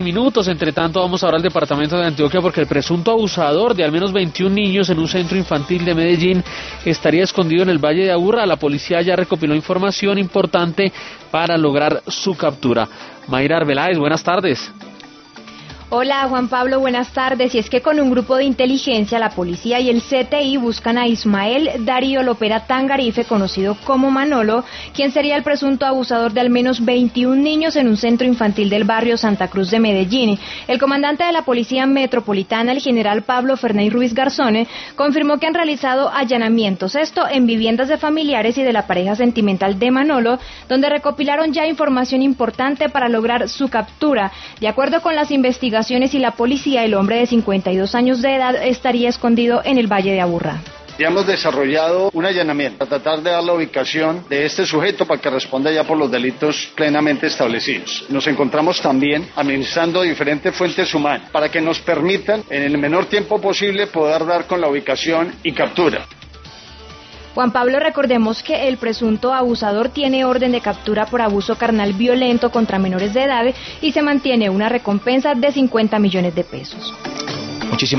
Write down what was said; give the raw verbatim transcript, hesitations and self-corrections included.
Minutos, entre tanto vamos ahora al departamento de Antioquia porque el presunto abusador de al menos veintiún niños en un centro infantil de Medellín estaría escondido en el Valle de Aburrá. La policía ya recopiló información importante para lograr su captura. Mayra Arbeláez, buenas tardes. Hola Juan Pablo, buenas tardes. Y es que con un grupo de inteligencia, la policía y el C T I buscan a Ismael Darío Lopera Tangarife, conocido como Manolo, quien sería el presunto abusador de al menos veintiún niños en un centro infantil del barrio Santa Cruz de Medellín. El comandante de la Policía Metropolitana, el general Pablo Ferney Ruiz Garzone, confirmó que han realizado allanamientos, esto en viviendas de familiares y de la pareja sentimental de Manolo, donde recopilaron ya información importante para lograr su captura. De acuerdo con las investigaciones y la policía, el hombre de cincuenta y dos años de edad estaría escondido en el Valle de Aburrá. Ya hemos desarrollado un allanamiento para tratar de dar la ubicación de este sujeto para que responda ya por los delitos plenamente establecidos. Nos encontramos también administrando diferentes fuentes humanas para que nos permitan en el menor tiempo posible poder dar con la ubicación y captura. Juan Pablo, recordemos que el presunto abusador tiene orden de captura por abuso carnal violento contra menores de edad y se mantiene una recompensa de cincuenta millones de pesos. Muchísimas